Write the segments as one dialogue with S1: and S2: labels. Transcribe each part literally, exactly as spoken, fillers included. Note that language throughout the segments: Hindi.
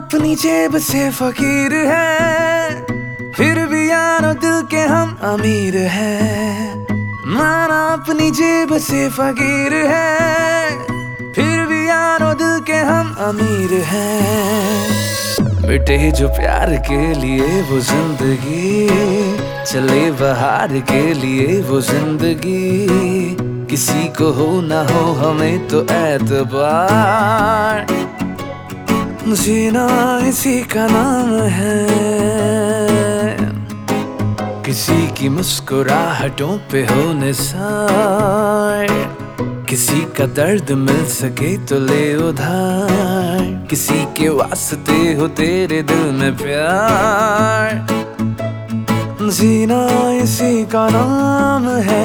S1: अपनी जेब से फकीर है, फिर भी यारो दिल के हम अमीर हैं। माना अपनी जेब से फकीर है, फिर भी यारो दिल के हम अमीर हैं। मिटे जो प्यार के लिए वो जिंदगी, चले बहार के लिए वो जिंदगी। किसी को हो ना हो हमें तो एतबार, जीना इसी का नाम है। किसी की मुस्कुराहटों पे हो निसार, किसी का दर्द मिल सके तो ले उधार। किसी के वास्ते हो तेरे दिल में प्यार, जीना इसी का नाम है।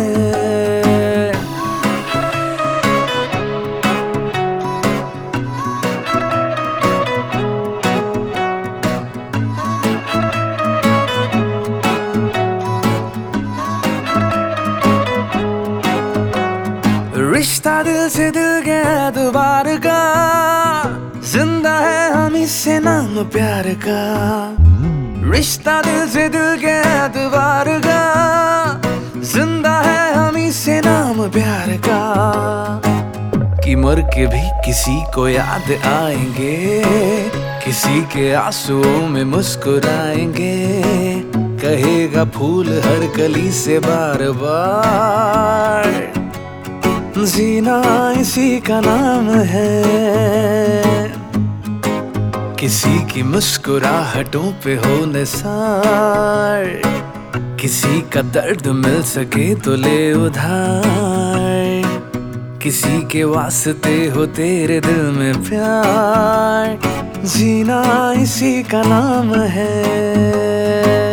S1: रिश्ता दिल से दिल गया दोबारा का, जिंदा है हम इससे नाम प्यार का। रिश्ता दिल से दिल गया दोबारा का, जिंदा है हम इससे नाम प्यार का। कि मर के भी किसी को याद आएंगे, किसी के आंसुओं में मुस्कुराएंगे। कहेगा फूल हर कली से बार बार, जीना इसी का नाम है। किसी की मुस्कुराहटों पे हो निसार, किसी का दर्द मिल सके तो ले उधार। किसी के वास्ते हो तेरे दिल में प्यार, जीना इसी का नाम है।